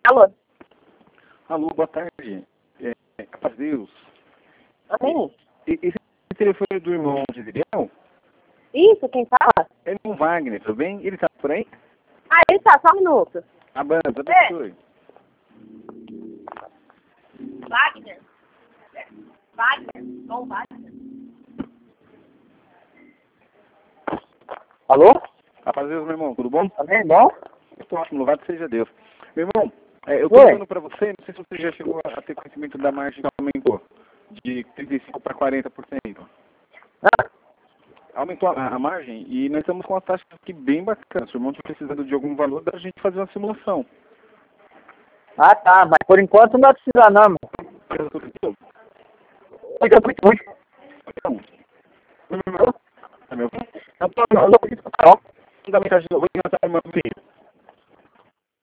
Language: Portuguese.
Alô? Alô, boa tarde. Paz de Deus. Amém? Esse telefone é do irmão Gisiriel? Isso, quem fala? É o Wagner, tudo bem? Ele tá por aí? Ah, ele tá, só um minuto. A banda, abençoe. Wagner. Wagner. Bom, Wagner. Alô? A paz de Deus, meu irmão, tudo bom? Amém, bom? Estou ótimo, louvado seja Deus. Meu irmão, eu tô falando pra você, não sei se você já chegou a ter conhecimento da margem que aumentou de 35% para 40%. Ah, Aumentou a margem e nós estamos com uma taxa aqui bem bacana. Se o irmão está precisando de algum valor, dá a gente fazer uma simulação. ah, tá, mas por enquanto não vai precisar não, mano. Muito, muito, muito. Tá me ouvindo? Eu tô com a Carol. Manda mensagem, eu vou te mandar, irmão, sim.